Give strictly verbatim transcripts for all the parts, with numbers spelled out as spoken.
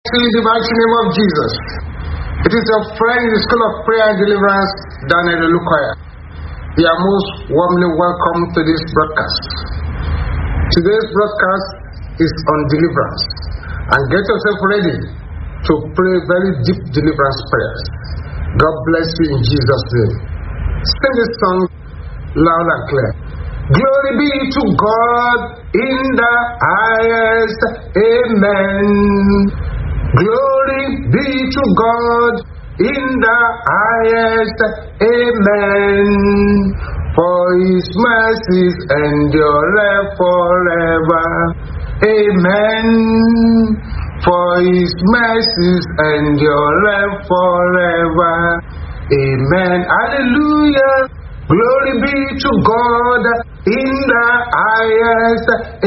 In the mighty name of Jesus. It is your friend in the School of Prayer and Deliverance, Daniel Olukoya. You are most warmly welcome to this broadcast. Today's broadcast is on deliverance. And get yourself ready to pray very deep deliverance prayers. God bless you in Jesus' name. Sing this song loud and clear. Glory be to God in the highest. Amen. Glory be to God in the highest. Amen. For His mercies endure forever. Amen. For His mercies endure forever. Amen. Hallelujah. Glory be to God in the highest.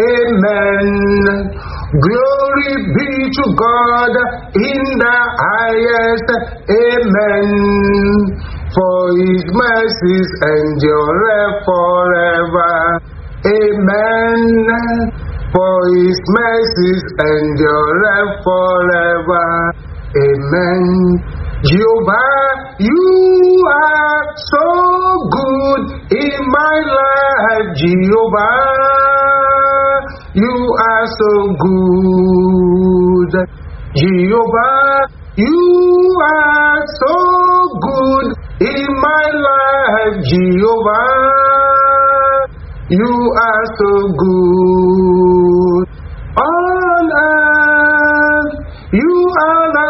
Amen. Glory be to God in the highest. Amen. For His mercies endure forever. Amen. For His mercies endure forever. Amen. Jehovah, you are so good in my life. Jehovah, you are so good. Jehovah, you are so good in my life. Jehovah, you are so good. On earth, you are the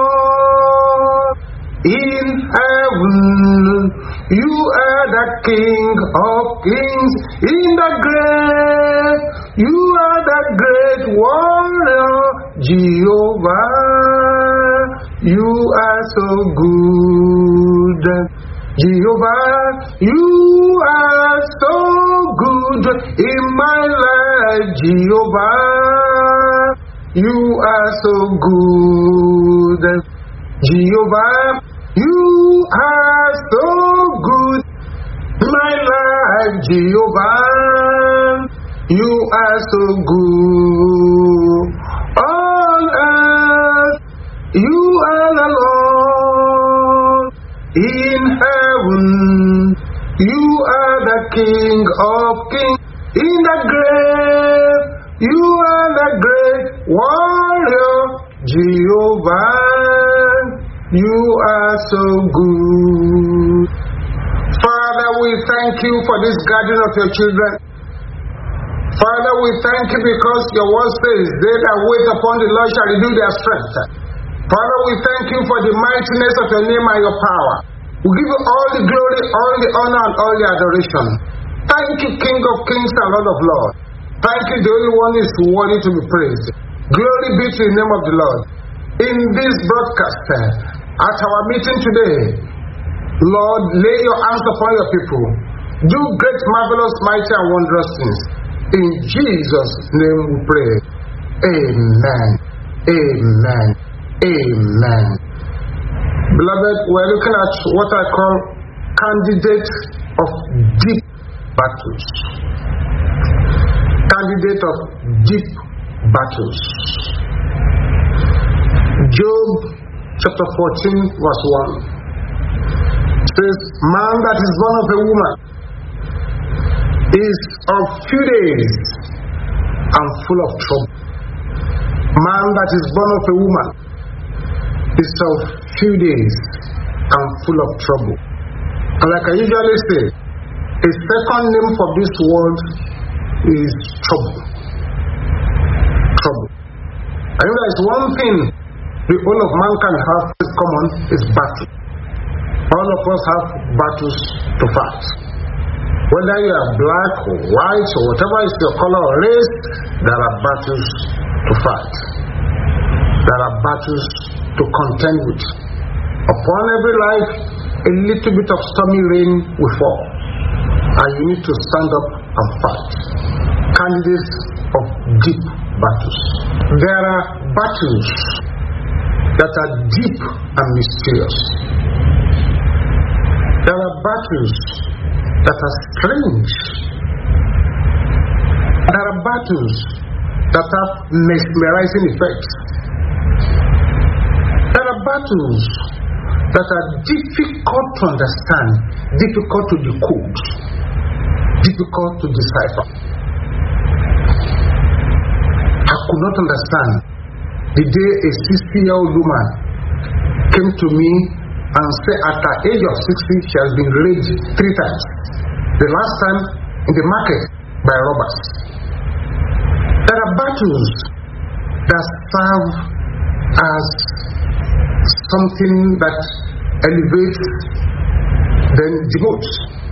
Lord. In heaven, you are the King of kings. In the grave, you are the great warrior. Jehovah, you are so good. Jehovah, you are so good in my life. Jehovah, you are so good. Jehovah, you are so good in my life. Jehovah, you are so good. On earth, you are the Lord. In heaven, you are the King of kings. In the grave, you are the great warrior. Jehovah, you are so good. Father, we thank you for this gathering of your children. Father, we thank you because your word says, they that wait upon the Lord shall renew their strength. Father, we thank you for the mightiness of your name and your power. We give you all the glory, all the honor, and all the adoration. Thank you, King of kings and Lord of lords. Thank you, the only one who is worthy to be praised. Glory be to the name of the Lord. In this broadcast, at our meeting today, Lord, lay your hands upon your people. Do great, marvelous, mighty, and wondrous things. In Jesus' name we pray. Amen. Amen. Amen. Beloved, we're looking at what I call candidates of deep battles. Candidate of deep battles. Job chapter fourteen verse one says, man that is born of a woman is of few days and full of trouble. Man that is born of a woman is of few days and full of trouble. And like I usually say, a second name for this word is trouble. Trouble. I know there is one thing the whole of mankind have in common is battle. All of us have battles to fight. Whether you are black or white or whatever is your color or race, there are battles to fight. There are battles to contend with. Upon every life, a little bit of stormy rain will fall, and you need to stand up and fight. Candidates of deep battles. There are battles that are deep and mysterious. There are battles that are strange. There are battles that have mesmerizing effects. are battles that are difficult to understand, difficult to decode, difficult to decipher. I could not understand the day a sixty-year-old woman came to me and said at the age of sixty she has been raped three times. The last time in the market by robbers. There are battles that serve as something that elevates, then demotes.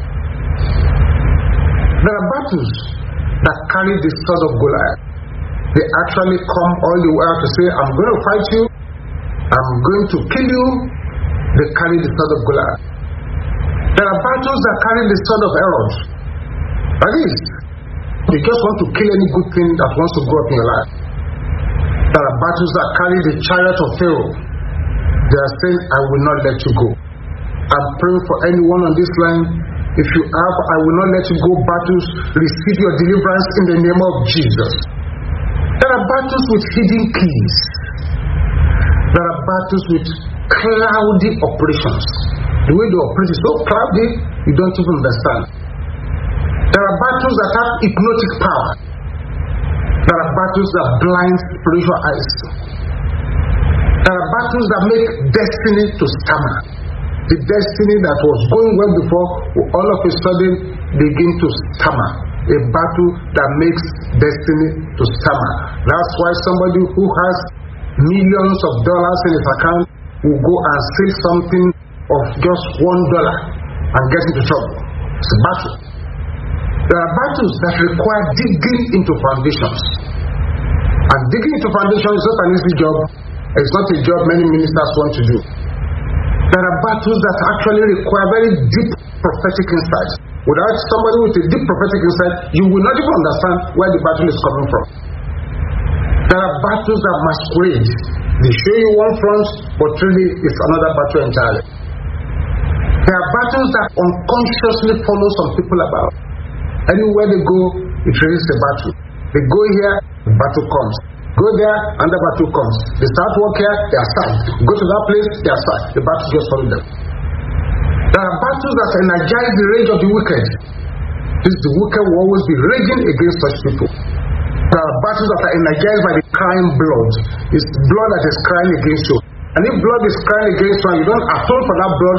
There are battles that carry the sword of Goliath. They actually come all the way out to say, I'm going to fight you, I'm going to kill you. They carry the sword of Goliath. There are battles that carry the sword of Herod. That is, you just want to kill any good thing that wants to grow up in your life. There are battles that carry the chariot of Pharaoh. They are saying, I will not let you go. I'm praying for anyone on this line. If you have, I will not let you go battles, receive your deliverance in the name of Jesus. There are battles with hidden keys. There are battles with cloudy operations. The way they operate is so cloudy, you don't even understand. There are battles that have hypnotic power. There are battles that blind spiritual eyes. There are battles that make destiny to stammer. The destiny that was going well before will all of a sudden begin to stammer. A battle that makes destiny to stammer. That's why somebody who has millions of dollars in his account will go and say something of just one dollar and get into trouble. It's a battle. There are battles that require digging into foundations. And digging into foundations is not an easy job. It's not a job many ministers want to do. There are battles that actually require very deep prophetic insight. Without somebody with a deep prophetic insight, you will not even understand where the battle is coming from. There are battles that masquerade. They show you one front, but really it's another battle entirely. There are battles that unconsciously follow some people about. Anywhere they go, it raises a battle. They go here, the battle comes. Go there, and the battle comes. They start work here, they are sad. Go to that place, they are sad. The battle just follows them. There are battles that energize the rage of the wicked. This the wicked will always be raging against such people. There are battles that are energized by the crying blood. It's blood that is crying against you. And if blood is crying against you and you don't atone for that blood,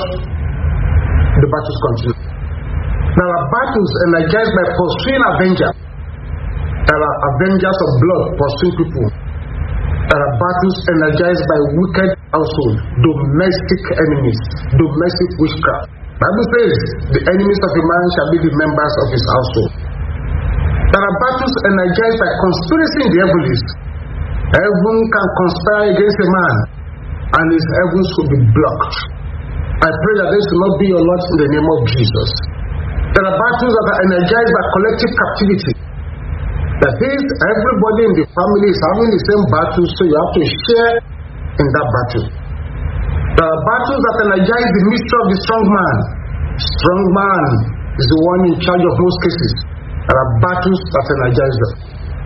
the battles continue. There are battles energized by pursuing avenger. There are avengers of blood pursuing people. There are battles energized by wicked household, domestic enemies, domestic witchcraft. The Bible says, the enemies of a man shall be the members of his household. There are battles energized by conspiracy in the heavens. Heaven can conspire against a man, and his heavens will be blocked. I pray that this will not be your lot in the name of Jesus. There are battles that are energized by collective captivity. That is, everybody in the family is having the same battle, so you have to share in that battle. There are battles that energize the mystery of the strong man. Strong man is the one in charge of most cases. There are battles that energize them.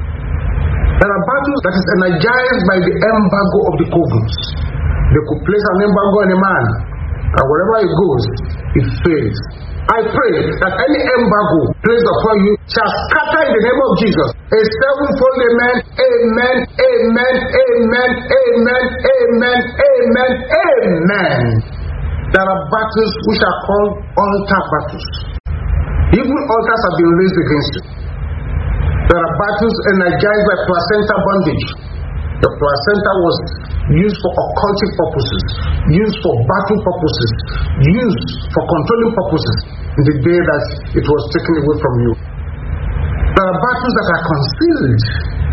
There are battles that is energized by the embargo of the covens. They could place an embargo on a man, and wherever he goes, it fails. I pray that any embargo placed upon you shall scatter in the name of Jesus. A sevenfold amen, amen, amen, amen, amen, amen, amen, amen. There are battles which are called altar battles. Even altars have been raised against you. There are battles energized by placenta bondage. The placenta was used for occultic purposes, used for battle purposes, used for controlling purposes in the day that it was taken away from you. There are battles that are concealed.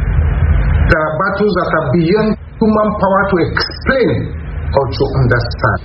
There are battles that are beyond human power to explain or to understand.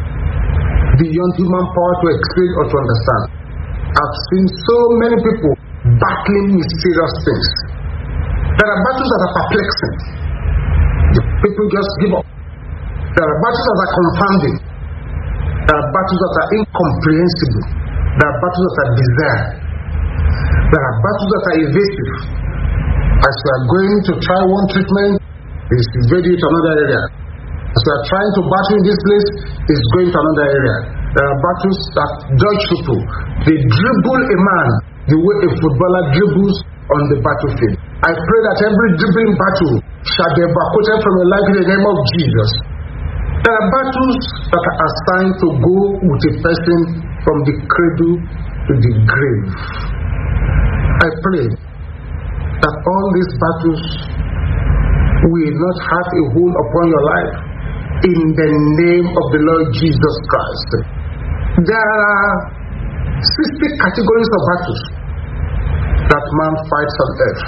Beyond human power to explain or to understand. I've seen so many people battling mysterious things. There are battles that are perplexing. The people just give up. There are battles that are confounding. There are battles that are incomprehensible. There are battles that are bizarre. There are battles that are evasive. As you are going to try one treatment, they evade you to another area. As we are trying to battle in this place, it's going to another area. There are battles that judge people. They dribble a man the way a footballer dribbles on the battlefield. I pray that every dribbling battle shall be evacuated from your life in the name of Jesus. There are battles that are assigned to go with a person from the cradle to the grave. I pray that all these battles will not have a hold upon your life in the name of the Lord Jesus Christ. There are sixty categories of battles that man fights on earth.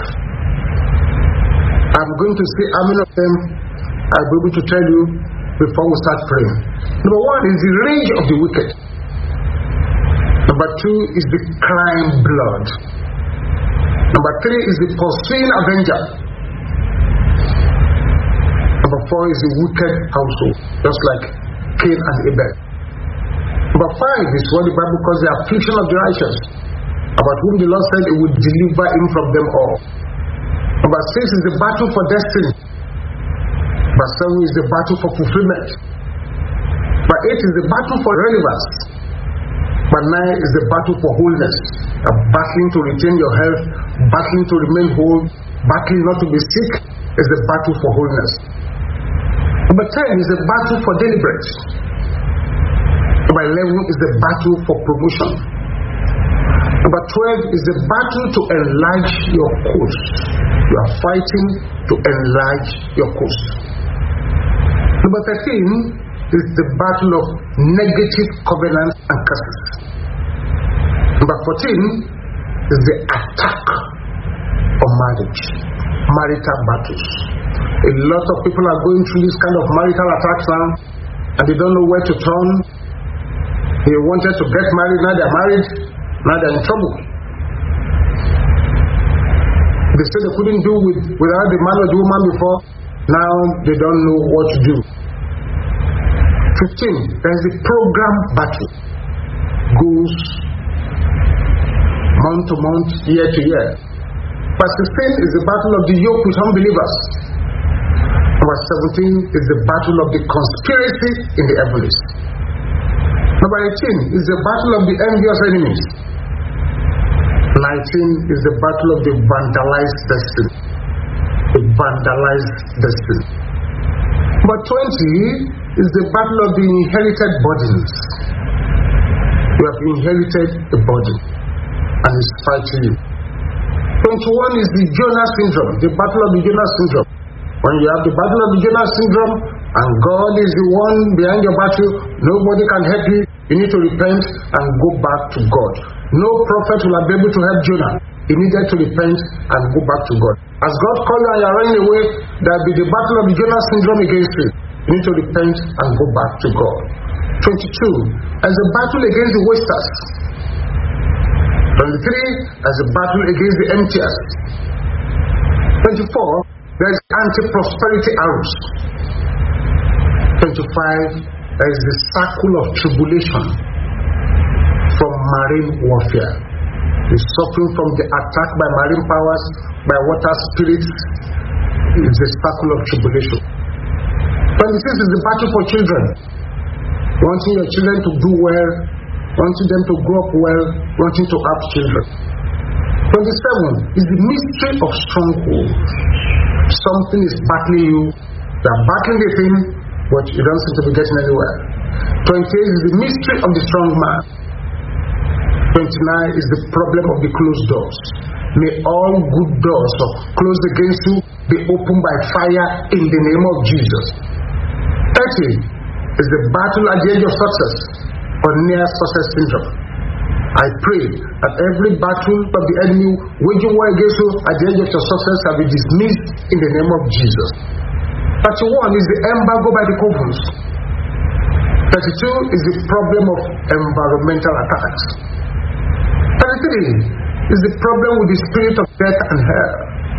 I'm going to say how many of them I'll be able to tell you before we start praying. Number one is the rage of the wicked. Number two is the crying blood. Number three is the pursuing avenger. Number four is the wicked household, just like Cain and Abel. Number five is what the Bible calls the affliction of the righteous, about whom the Lord said He would deliver him from them all. Number six is the battle for destiny. Number seven is the battle for fulfillment. Number eight is the battle for relevance. Number nine is the battle for wholeness. A battling to retain your health, battling to remain whole, battling not to be sick is the battle for wholeness. Number ten is the battle for deliberate. Number eleven is the battle for promotion. Number twelve is the battle to enlarge your coast. You are fighting to enlarge your coast. Number thirteen is the battle of negative covenants and curses. Number fourteen is the attack on marriage, marital battles. A lot of people are going through this kind of marital attacks now, and they don't know where to turn. They wanted to get married, now they're married, now they're in trouble. They said they couldn't do with, without the man or the woman before, now they don't know what to do. fifteen, there's the program battle. Goes month to month, year to year. Verse sixteen is the battle of the yoke with unbelievers. Number seventeen is the battle of the conspiracy in the heavens. Number eighteen is the battle of the envious enemies. nineteen is the battle of the vandalized destiny. The vandalized destiny. Number twenty is the battle of the inherited burdens. You have inherited a burden and it's fighting you. twenty-one is the Jonah syndrome, the battle of the Jonah syndrome. When you have the battle of the Jonah syndrome and God is the one behind your battle, nobody can help you. You need to repent and go back to God. No prophet will have been able to help Jonah. He needed to repent and go back to God. As God called you and you are running away, there will be the battle of the Jonah syndrome against you. You need to repent and go back to God. twenty-two, as a battle against the wasters. twenty-three, as a battle against the emptiers. twenty-four, there is anti-prosperity arrows. twenty-five, there is the circle of tribulation from marine warfare. The suffering from the attack by marine powers, by water spirits, is the circle of tribulation. twenty-six is the battle for children. Wanting your children to do well, wanting them to grow up well, wanting to have children. twenty-seven is the mystery of stronghold. Something is battling you. You are battling the thing, but you don't seem to be getting anywhere. twenty-eight is the mystery of the strong man. twenty-nine is the problem of the closed doors. May all good doors closed against you be opened by fire in the name of Jesus. thirty is the battle at the edge of success or near success syndrome. I pray that every battle of the enemy waging war against you at the edge of your success shall be dismissed in the name of Jesus. thirty-one is the embargo by the covens. thirty-two is the problem of environmental attacks. thirty-three is the problem with the spirit of death and hell.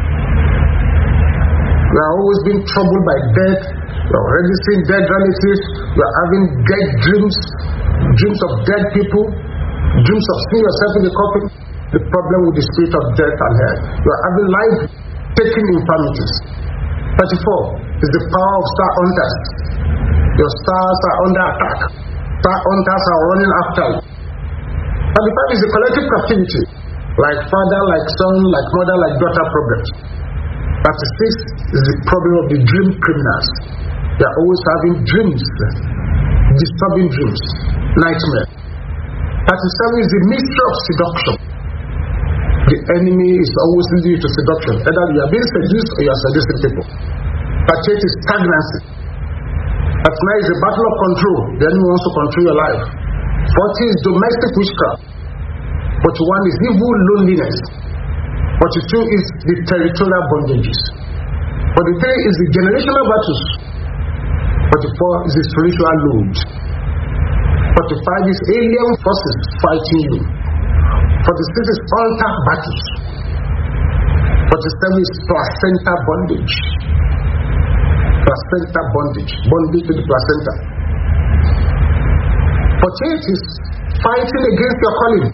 We are always being troubled by death. We are already seeing dead relatives. We are having dead dreams, dreams of dead people, dreams of seeing yourself in the coffin. The problem with the spirit of death and hell. You are having life-taking infirmities. thirty-four is the power of star hunters. Your stars are under attack. Star hunters are running after you. And the five is the collective captivity, like father, like son, like mother, like daughter problems. thirty-six is the problem of the dream criminals. They are always having dreams, disturbing dreams, nightmare. thirty-seven is the mystery of seduction. The enemy is always leading you to seduction. Either you are being seduced or you are seducing people. thirty-eight is stagnancy. thirty-nine is the battle of control. The enemy wants to control your life. forty is domestic witchcraft. forty-one is evil loneliness. forty-two is the territorial bondages. forty-three is the generational battles. forty-four is the spiritual load. forty-five is alien forces fighting you. forty-six is altar battles. forty-seven is placenta bondage. Placenta bondage. Bondage to the placenta. forty-eight is fighting against your calling.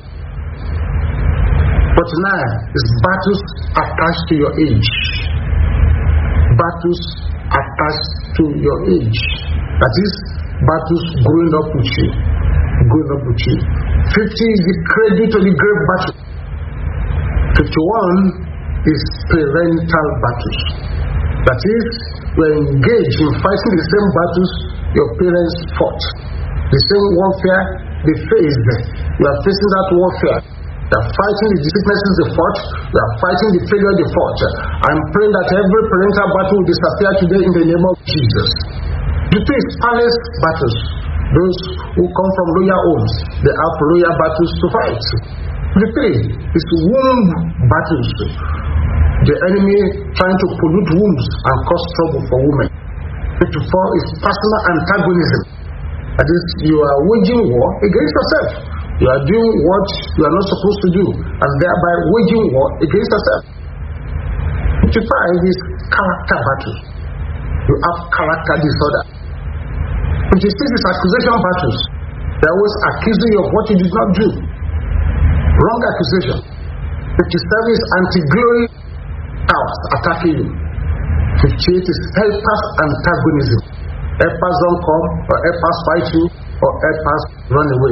forty-nine is battles attached to your age. Battles attached to your age. That is, battles growing up with you. Growing up with you. fifty is the cradle to the grave battle. fifty-one is parental battles. That is, you are engaged in fighting the same battles your parents fought. The same warfare they faced. You are facing that warfare. You are fighting the sicknesses they fought. You are fighting the failure they fought. I'm praying that every parental battle will disappear today in the name of Jesus. The two is palace battles. Those who come from royal homes, they have royal battles to fight. The three is womb battles. The enemy trying to pollute wombs and cause trouble for women. fifty-four is personal antagonism. That is, you are waging war against yourself. You are doing what you are not supposed to do, and thereby waging war against yourself. fifty-five is character battle. You have character disorder. fifty-six is accusation battles. They are always accusing you of what you did not do. Wrong accusation. fifty-seven is anti-glory powers attacking you. fifty-eight is helpers antagonism. Helpers don't come, or helpers fight you, or helpers run away.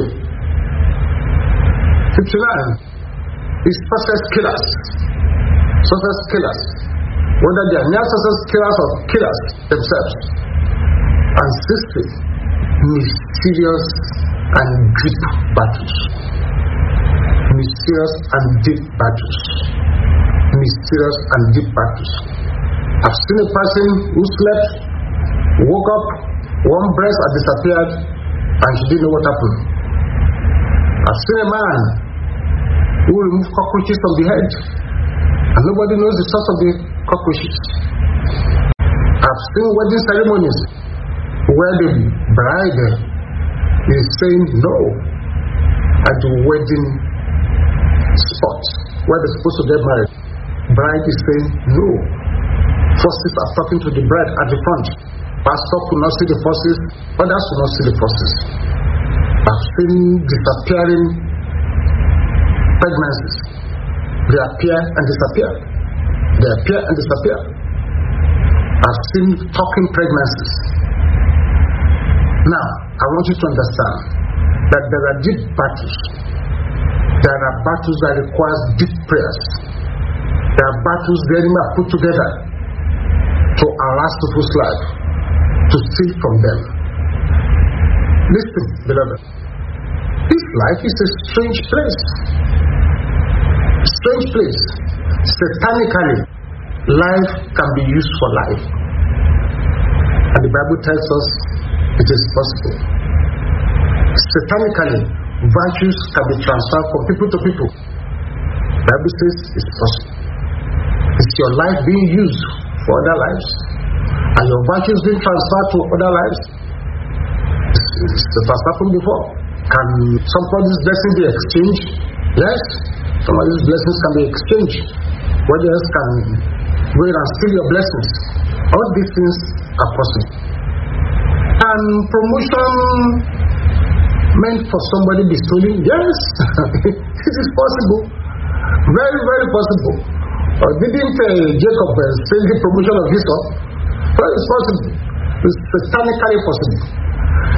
fifty-nine is success killers. Success killers. Whether they are near success killers or killers themselves. And sixty, mysterious and deep battles. Mysterious and deep battles. Mysterious and deep battles. I've seen a person who slept, woke up, one breast had disappeared, and she didn't know what happened. I've seen a man who removed cockroaches from the head, and nobody knows the source of the cockroaches. I've seen wedding ceremonies where the bride is saying no at the wedding spot where they're supposed to get married. Bride is saying no. Forces are talking to the bride at the front. Pastor could not see the forces, others could not see the forces. I've seen disappearing pregnancies. They appear and disappear. They appear and disappear. I've seen talking pregnancies. Now, I want you to understand that there are deep battles. There are battles that require deep prayers. There are battles the enemy are put together to harass people's life, to steal from them. Listen, beloved. This life is a strange place. A strange place. Satanically, life can be used for life. And the Bible tells us it is possible. Satanically, virtues can be transferred from people to people. The Bible says it's possible. Is your life being used for other lives? And your virtues being transferred to other lives? It has happened before. Can somebody's blessing be exchanged? Yes. Somebody's blessings can be exchanged. What else can go in and steal your blessings? All these things are possible. And promotion meant for somebody to be stolen? Yes. It is possible. Very, very possible. Or didn't uh, Jacob uh, steal the promotion of Esau? Well, it's possible. It's satanically possible.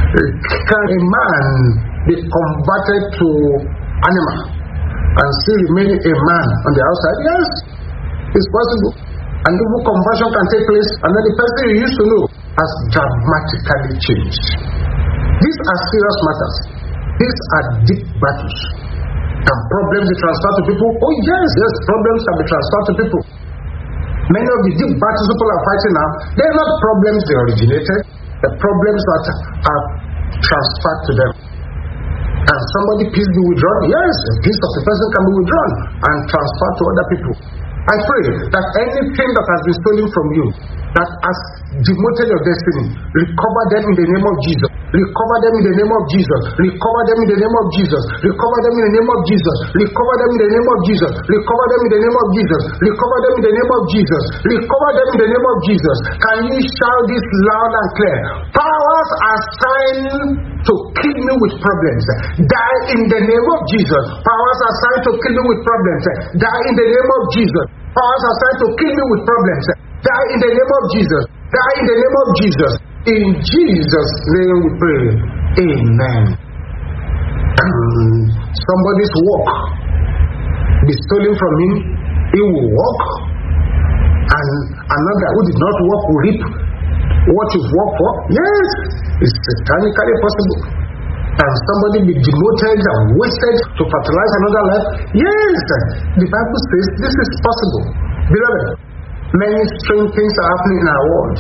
Can a man be converted to animal and still remain a man on the outside? Yes, it's possible. And the conversion can take place, and then the person you used to know has dramatically changed. These are serious matters. These are deep battles. Can problems be transferred to people? Oh yes, yes, problems can be transferred to people. Many of the deep battles people are fighting now, they are not problems they originated, the problems that are transferred to them. Can somebody peace be withdrawn? Yes, the peace of the person can be withdrawn and transferred to other people. I pray that anything that has been stolen from you, that has demoted your destiny, recover them in the name of Jesus. Recover them in the name of Jesus. Recover them in the name of Jesus. Recover them in the name of Jesus. Recover them in the name of Jesus. Recover them in the name of Jesus. Recover them in the name of Jesus. Recover them in the name of Jesus. Can you shout this loud and clear? Powers assigned to kill me with problems, die in the name of Jesus. Powers assigned to kill me with problems, die in the name of Jesus. Powers assigned to kill me with problems, die in the name of Jesus. Die in the name of Jesus. In Jesus' name we pray. Amen. Um, somebody's work be stolen from him, he will walk, and another who did not work will reap what you've worked for. Yes, it's satanically possible. Can somebody be demoted and wasted to fertilize another life? Yes, the Bible says this is possible. Beloved, many strange things are happening in our world,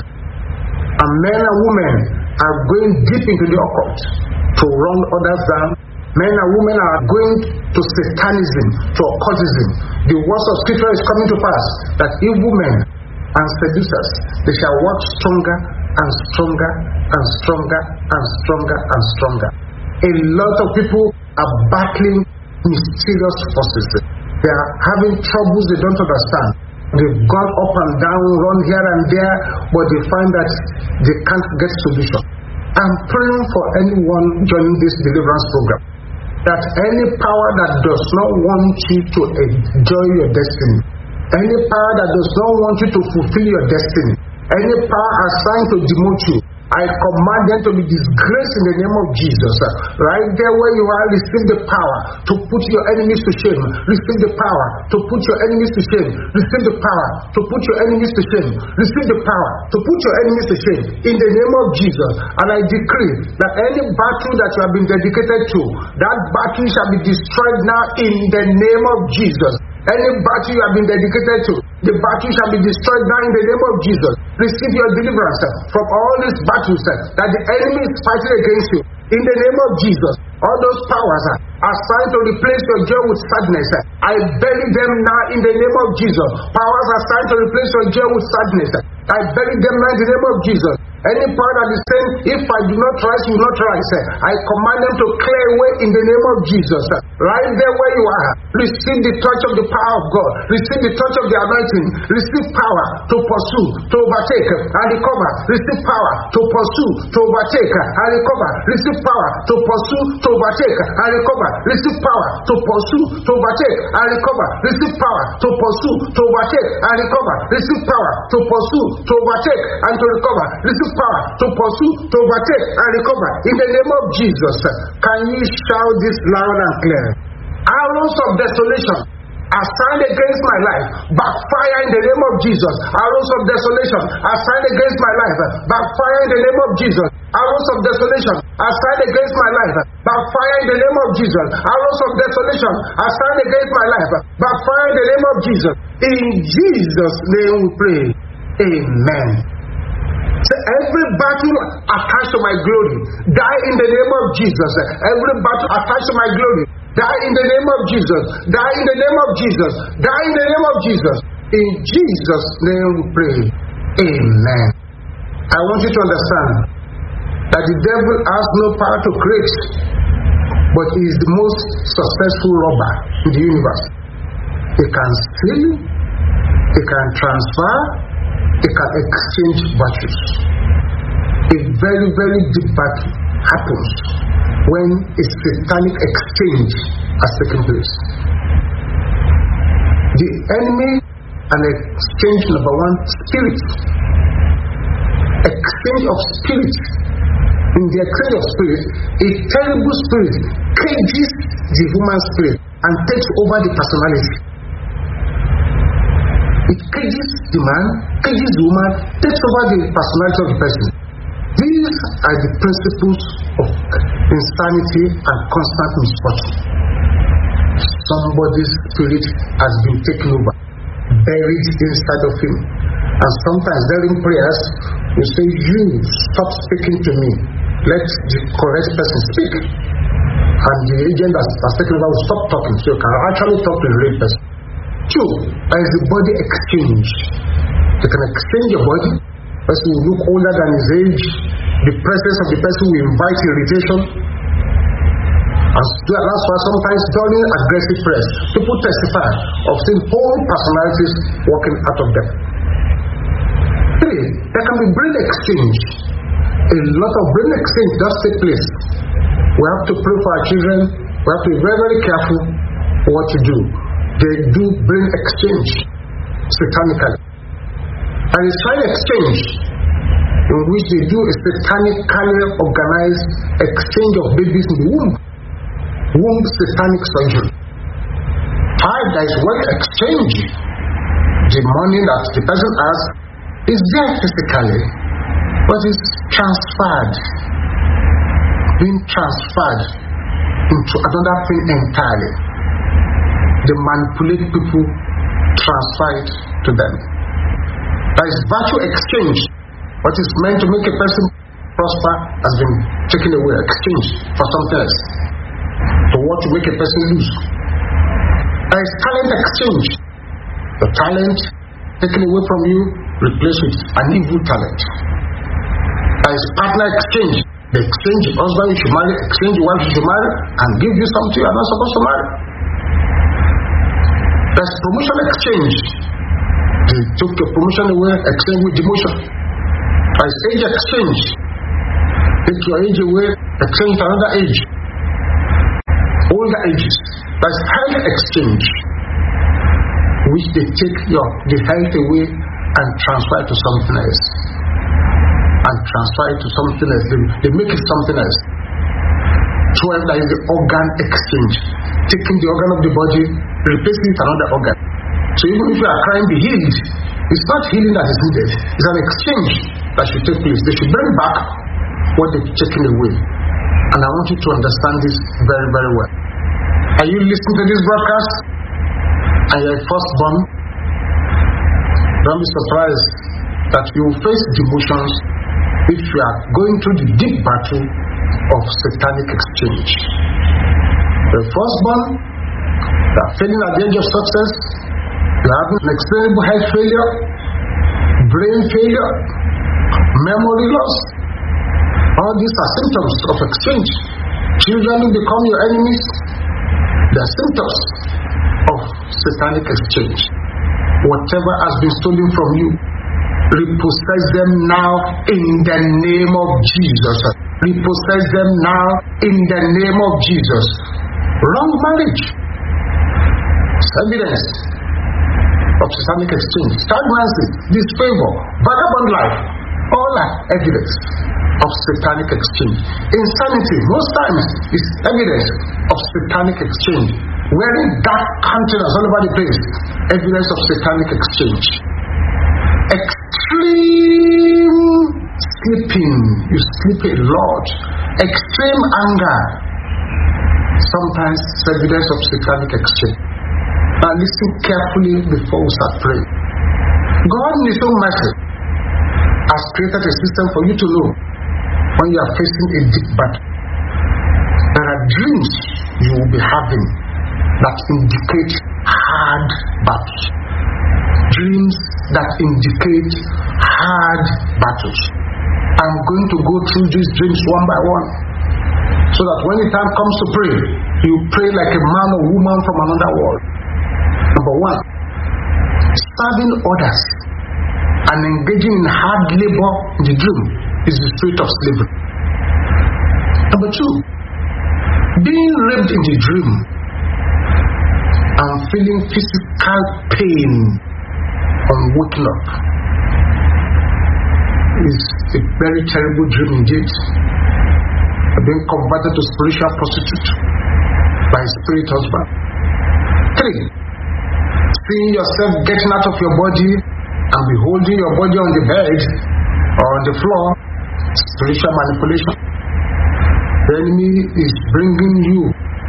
and men and women are going deep into the occult to run others down. Men and women are going to satanism, to occultism. The words of scripture is coming to pass that evil men and seducers, they shall work stronger and stronger and stronger and stronger and stronger. A lot of people are battling mysterious forces. They are having troubles they don't understand. They've gone up and down, run here and there, but they find that they can't get solution. I'm praying for anyone joining this deliverance program, that any power that does not want you to enjoy your destiny, any power that does not want you to fulfill your destiny, any power assigned to demote you, I command them to be disgraced in the name of Jesus. Right there where you are, receive the power to put your enemies to shame. Receive the power to put your enemies to shame. Receive the power to put your enemies to shame. Receive the power to put your enemies to shame in the name of Jesus. And I decree that any battle that you have been dedicated to, that battle shall be destroyed now in the name of Jesus. Any battle you have been dedicated to, the battle shall be destroyed now in the name of Jesus. Receive your deliverance from all these battles that the enemy is fighting against you. In the name of Jesus, all those powers are assigned to replace your joy with sadness. I bury them now in the name of Jesus. Powers are assigned to replace your joy with sadness. I bury them now in the name of Jesus. Any power that is saying, if I do not rise, you will not rise, I command them to clear away in the name of Jesus. Right there where you are, receive the touch of the power of God. Receive the touch of the anointing. Receive power to pursue, to overtake and recover. Receive power to pursue, to overtake and recover. Receive power to pursue, to overtake and recover. Receive power to pursue, to overtake and recover. Receive power to pursue, to overtake and recover. Receive power to pursue, to overtake and to recover. Receive power to pursue, to overtake and recover in the name of Jesus. Can you shout this loud and clear? Arrows of desolation assigned against my life, backfire in the name of Jesus. Arrows of desolation assigned against my life, backfire in the name of Jesus. Arrows of desolation assigned against my life, backfire in the name of Jesus. Arrows of desolation assigned against my life, backfire in the name of Jesus. In Jesus' name we pray. Amen. So every battle attached to my glory, die in the name of Jesus. Every battle attached to my glory, die in the name of Jesus. Die in the name of Jesus. Die in the name of Jesus. In Jesus' name we pray. Amen. I want you to understand that the devil has no power to create, but he is the most successful robber in the universe. He can steal, he can transfer, they can exchange virtues. A very, very deep battle happens when a satanic exchange has taken place. The enemy and exchange number one, spirit. Exchange of spirit in the exchange of spirit, a terrible spirit cages the human spirit and takes over the personality. It cages the man, cages the woman, takes over the personality of the person. These are the principles of insanity and constant misfortune. Somebody's spirit has been taken over, buried inside of him. And sometimes during prayers, we say, you stop speaking to me. Let the correct person speak. And the agent that has taken over will stop talking. So you can actually talk to the right person. Two, there is the body exchange. You can exchange your body. The person will look older than his age. The presence of the person will invite irritation. And that's why sometimes during aggressive prayers, people testify of seeing whole personalities walking out of them. Three, there can be brain exchange. A lot of brain exchange does take place. We have to pray for our children. We have to be very, very careful what to do. They do brain exchange satanically. And a child exchange, in which they do a satanically organized exchange of babies in the womb. Womb satanic surgery. Five, there is wealth exchange. The money that the person has is there physically, but is transferred, being transferred into another thing entirely. They manipulate people, transfer it to them. There is virtue exchange. What is meant to make a person prosper has been taken away, exchanged for something else. To what to make a person lose. There is talent exchange. The talent taken away from you, replace with an evil talent. There is partner exchange. The exchange the husband you should marry, exchange the wife you should marry, and give you something you are not supposed to marry. There is promotion exchange. They took your promotion away, exchange with demotion. There is age exchange. Take your age away, exchange to another age. Older ages. There is health exchange, which they take your the health away and transfer it to something else. And transfer it to something else. They, they make it something else. Twelve, there is the organ exchange. Taking the organ of the body, replacing it with another organ. So even if you are crying, be healed. It's not healing that is needed. It's an exchange that should take place. They should bring back what they've taken away. And I want you to understand this very, very well. Are you listening to this broadcast? And you're a firstborn? Don't be surprised that you will face demotions if you are going through the deep battle of satanic exchange. The firstborn, you are failing at the age of success, you are having unexplainable health failure, brain failure, memory loss. All these are symptoms of exchange. Children will become your enemies. They are symptoms of satanic exchange. Whatever has been stolen from you, repossess them now in the name of Jesus. Repossess them now in the name of Jesus. Wrong marriage. Evidence of satanic exchange. Stagnancy, disfavor, vagabond life. All are evidence of satanic exchange. Insanity, most times, is evidence of satanic exchange. Wearing dark countenance all over the place, evidence of satanic exchange. Extreme sleeping, you sleep a lot. Extreme anger, sometimes evidence of satanic exchange. Now listen carefully before we start praying. God in His own mercy has created a system for you to know when you are facing a deep battle. There are dreams you will be having that indicate hard battles. Dreams that indicate hard battles. I'm going to go through these dreams one by one, so that when the time comes to pray, you pray like a man or woman from another world. Number one, serving others and engaging in hard labor in the dream is the spirit of slavery. Number two, being raped in the dream and feeling physical pain on waking up is a very terrible dream indeed. being converted to spiritual prostitute by a spirit husband. Three, seeing yourself getting out of your body and beholding your body on the bed or on the floor, spiritual manipulation. The enemy is bringing you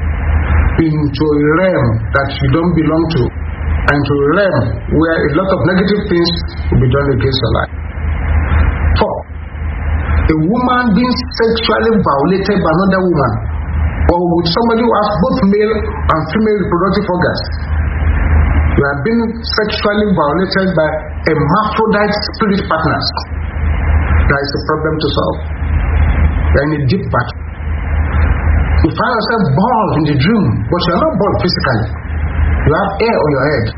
into a realm that you don't belong to, and to a realm where a lot of negative things will be done against your life. Four, a woman being sexually violated by another woman, or with somebody who has both male and female reproductive organs. You are being sexually violated by hermaphrodite spirit partners. There is a problem to solve. You are in a deep battle. You find yourself bald in the dream, but you are not bald physically. You have hair on your head.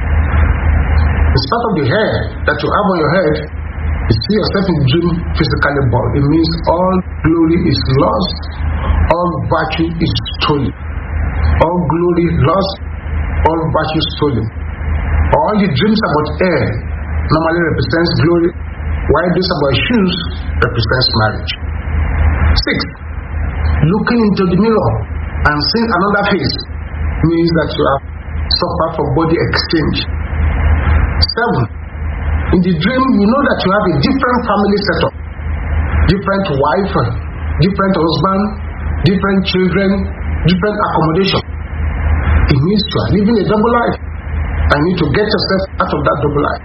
In spite of the hair that you have on your head, you see yourself in the dream physically bald. It means all glory is lost, all virtue is stolen. All glory lost, all virtue stolen. All the dreams about hair normally represents glory, while those about shoes represents marriage. Six, looking into the mirror and seeing another face means that you have suffered from body exchange. Seven, in the dream you know that you have a different family setup, different wife, different husband, different children, different accommodation. It means you are living a double life. I need to get yourself out of that double life.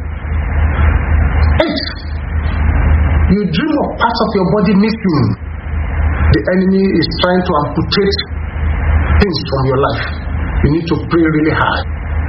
Eight, you dream of parts of your body missing. The enemy is trying to amputate things from your life. You need to pray really hard.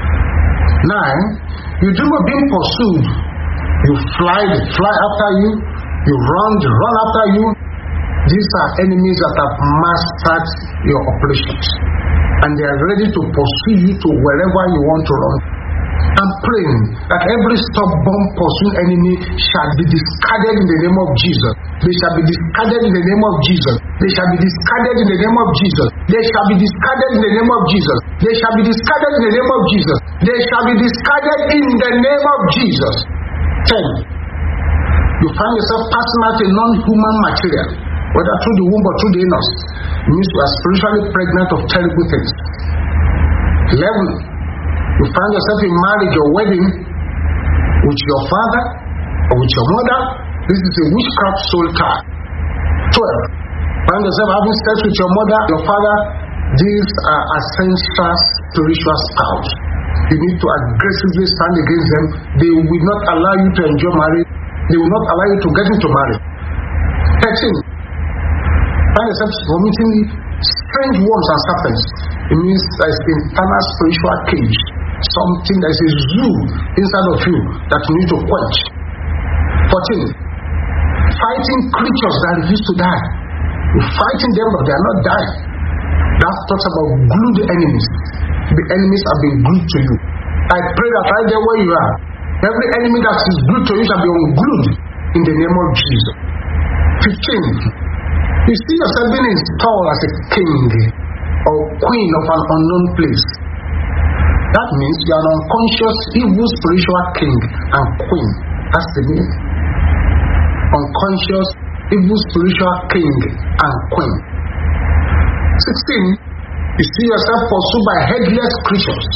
Nine, you dream of being pursued. You fly, they fly after you. You run, they run after you. These are enemies that have mastered your operations, and they are ready to pursue you to wherever you want to run. I'm praying that every stubborn pursuing enemy shall be discarded in the name of Jesus. They shall be discarded in the name of Jesus. They shall be discarded in the name of Jesus. They shall be discarded in the name of Jesus. They shall be discarded in the name of Jesus. They shall be discarded in the name of Jesus. Ten, you find yourself passing out a non-human material, whether through the womb or through the anus. It means you are spiritually pregnant of terrible things. Eleven, you find yourself in marriage or wedding with your father or with your mother. This is a witchcraft soul tie. Twelve, find yourself having sex with your mother, your father. These are essential spiritual spouse. You need to aggressively stand against them. They will not allow you to enjoy marriage. They will not allow you to get into marriage. Thirteen, find yourself vomiting strange worms and serpents. It means there is internal spiritual cage, something that is a zoo inside of you that you need to quench. Fourteen, fighting creatures that refuse to die. You're fighting them, but they are not dying. That talks about glued enemies. The enemies have been glued to you. I pray that right there where you are, every enemy that is glued to you shall be unglued in the name of Jesus. Fifteen, you see yourself being installed as a king or queen of an unknown place. That means you are an unconscious evil spiritual king and queen. That's the name. Unconscious evil spiritual king and queen. Sixteen, you see yourself pursued by headless creatures.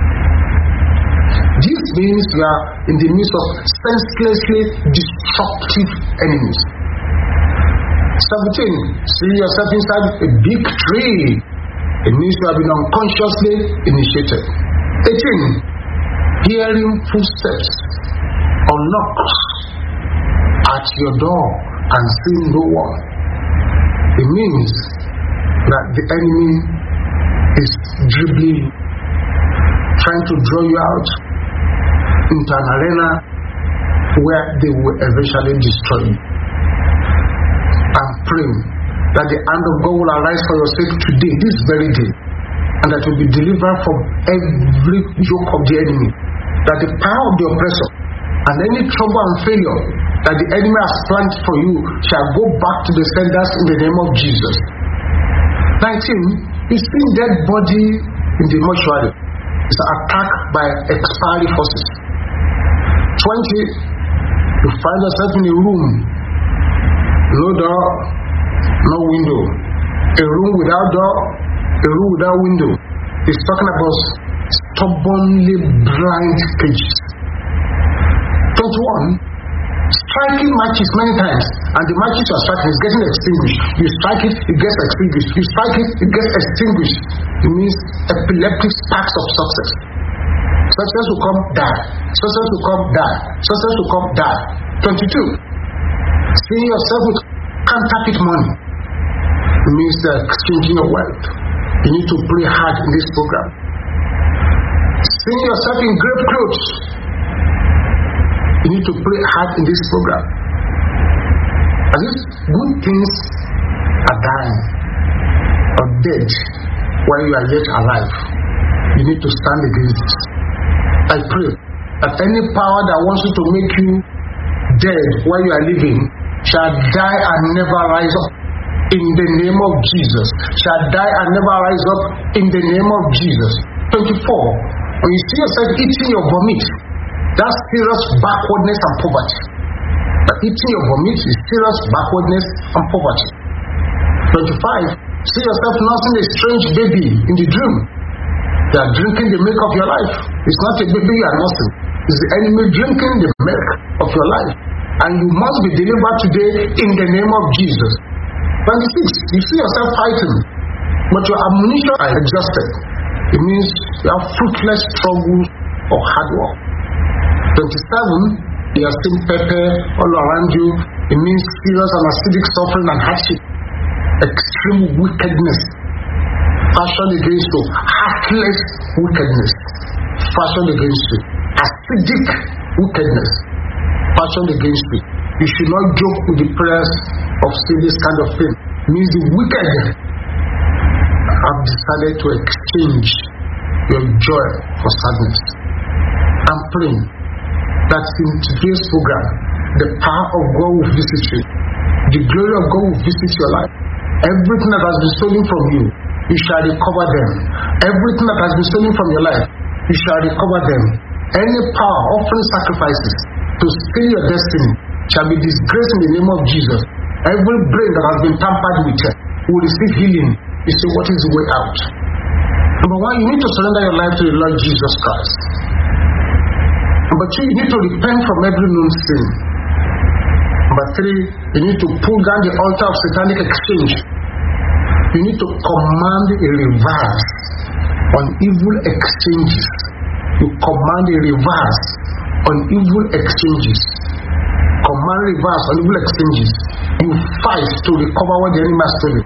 This means you are in the midst of senselessly destructive enemies. Seventeen, see yourself inside a big tree. It means you have been unconsciously initiated. Eighteen, hearing footsteps or knocks at your door and seeing no one. It means that the enemy is dribbling, trying to draw you out into an arena where they will eventually destroy you. I'm praying that the hand of God will arise for your sake today, this very day, and that you will be delivered from every yoke of the enemy, that the power of the oppressor and any trouble and failure that the enemy has planned for you shall go back to the senders in the name of Jesus. Nineteen, you see dead body in the mortuary. It's an attack by expiry forces. Twenty, you find yourself in a room, no door, no window. a room without door, a room without window. He's talking about stubbornly blind cages. twenty-one. Striking matches many times, and the matches you are striking is getting extinguished. You strike it, it gets extinguished. You strike it, it gets extinguished. It means epileptic sparks of success. Success will come, die. Success will come, die. Success will come, die. twenty-two. Seeing yourself with counterfeit money. It means uh, exchanging your wealth. You need to pray hard in this program. Seeing yourself in grave clothes. You need to pray hard in this program. As if good things are dying or dead while you are yet alive. You need to stand against this. I pray that any power that wants you to make you dead while you are living shall die and never rise up in the name of Jesus. Shall die and never rise up in the name of Jesus. twenty-four. When you see yourself eating your vomit, that's serious backwardness and poverty. But eating your vomit is serious backwardness and poverty. twenty-five. See yourself nursing a strange baby in the dream. They are drinking the milk of your life. It's not a baby you are nursing. It's the enemy drinking the milk of your life. And you must be delivered today in the name of Jesus. twenty-six. You see yourself fighting, but your ammunition are exhausted. It means you have fruitless struggle or hard work. twenty-seven. You are seeing pepper all around you. It means serious and acidic suffering and hardship. Extreme wickedness. Passion against you. Heartless wickedness. Passion against you. Acidic wickedness. Passion against you. You should not joke with the prayers of saying this kind of thing. It means the wicked have decided to exchange your joy for sadness. I'm praying that in today's program, the power of God will visit you. The glory of God will visit your life. Everything that has been stolen from you, you shall recover them. Everything that has been stolen from your life, you shall recover them. Any power offering sacrifices to steal your destiny shall be disgraced in the name of Jesus. Every brain that has been tampered with will receive healing. You say, what is the way out? Number one, you need to surrender your life to the Lord Jesus Christ. Number two, you need to repent from every known sin. Number three, you need to pull down the altar of satanic exchange. You need to command a reverse on evil exchanges. You command a reverse on evil exchanges. Command reverse on evil exchanges. You fight to recover what the enemy has stolen.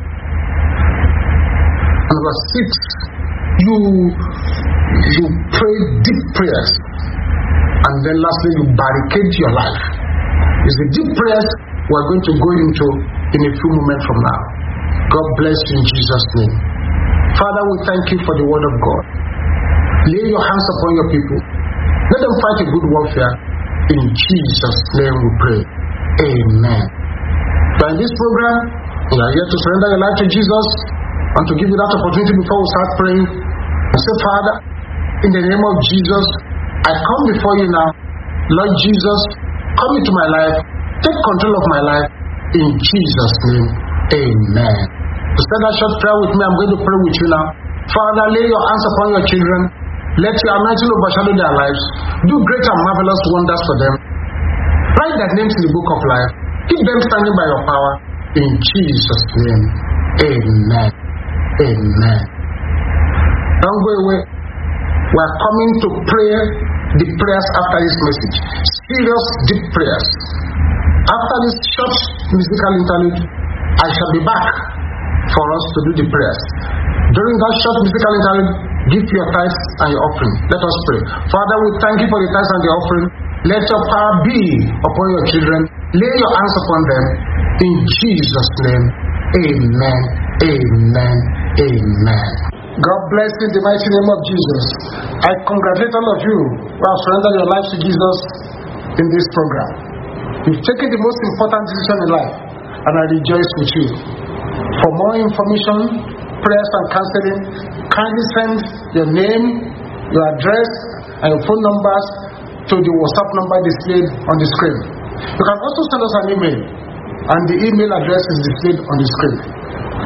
Number six, you you pray deep prayers. And then lastly, you barricade your life. It's the deep prayers we're going to go into in a few moments from now. God bless you in Jesus' name. Father, we thank you for the word of God. Lay your hands upon your people. Let them fight a good warfare. In Jesus' name we pray. Amen. So in this program, we are here to surrender your life to Jesus and to give you that opportunity before we start praying. And say, Father, in the name of Jesus, I come before you now. Lord Jesus, come into my life. Take control of my life. In Jesus' name, amen. To say that short prayer with me, I'm going to pray with you now. Father, lay your hands upon your children. Let your anointing overshadow their lives. Do great and marvelous wonders for them. Write their names in the book of life. Keep them standing by your power. In Jesus' name, amen. Amen. Don't go away. We are coming to pray the prayers after this message. Serious, deep prayers. After this short musical interlude, I shall be back for us to do the prayers. During that short musical interlude, give your tithes and your offering. Let us pray. Father, we thank you for the tithes and the offering. Let your power be upon your children. Lay your hands upon them. In Jesus' name, amen, amen, amen. God bless you in the mighty name of Jesus. I congratulate all of you who have surrendered your lives to Jesus in this program. You've taken the most important decision in life, and I rejoice with you. For more information, prayers and counseling, kindly send your name, your address, and your phone numbers to the WhatsApp number displayed on the screen. You can also send us an email, and the email address is displayed on the screen.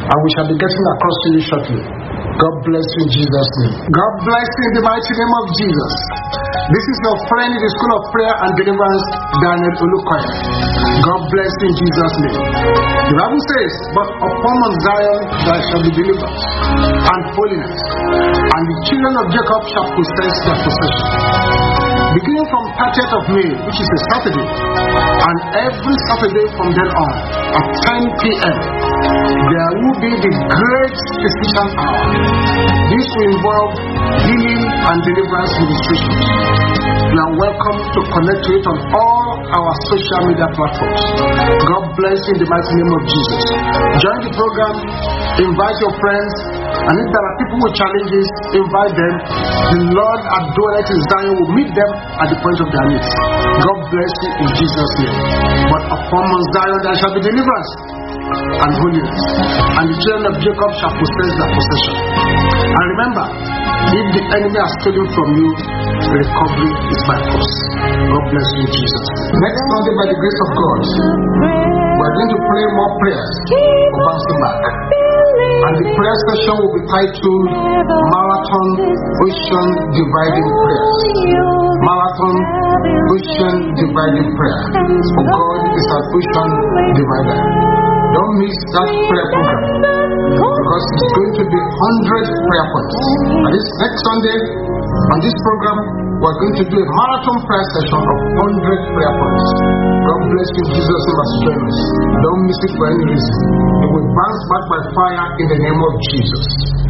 and we shall be getting across to you shortly. God bless you in Jesus' name. God bless you in the mighty name of Jesus. This is your friend in the School of Prayer and Deliverance, Daniel Olukoya. God bless you in Jesus' name. The Bible says, but upon Mount Zion there shall be deliverance and holiness, and the children of Jacob shall possess their possession. Beginning from thirtieth of May, which is a Saturday, and every Saturday from then on, at ten p.m., there will be the great physician hour. This will involve healing and deliverance ministrations. You are welcome to connect to it on all our social media platforms. God bless you in the mighty name of Jesus. Join the program, invite your friends, and if there are people with challenges, invite them. The Lord at dwelleth in Zion will meet them at the point of their needs. God bless you in Jesus' name. But upon Mount Zion there shall be deliverance and holiness, and the children of Jacob shall possess their possession. And remember, if the enemy has stolen from you, recovery is by force. God bless you in Jesus' name. Next Sunday, by the grace of God, we are going to pray more prayers for bouncing back. And the prayer session will be titled Marathon Ocean Dividing Prayers. Marathon Ocean Dividing Prayer. For God is an ocean divider. Don't miss that prayer program, because it's going to be one hundred prayer points. And this next Sunday, on this program, we're going to do a marathon prayer session of one hundred prayer points. God bless you, Jesus, and us join us. Don't miss it for any reason. You will bounce back by fire in the name of Jesus.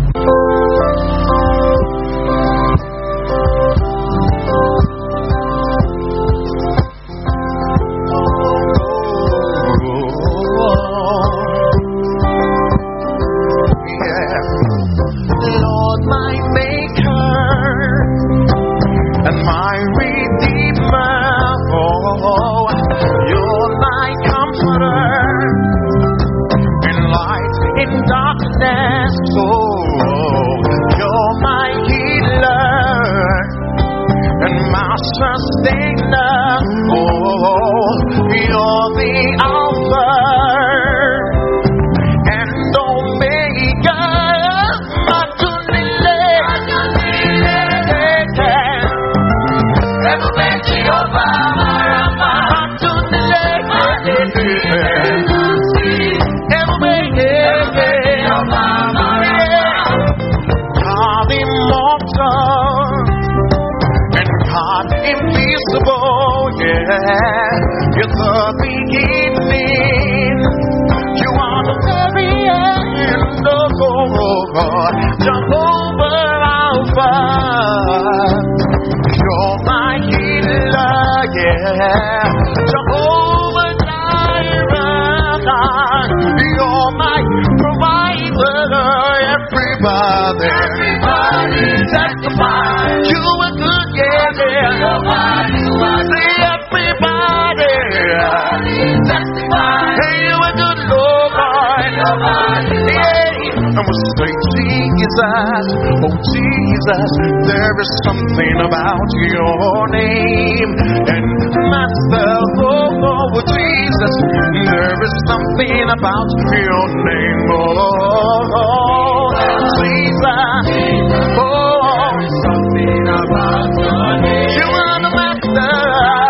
Oh Jesus, there is something about your name. And Master, oh, oh Jesus, there is something about your name. Oh, oh Jesus, oh, there is something about your name. You are the Master.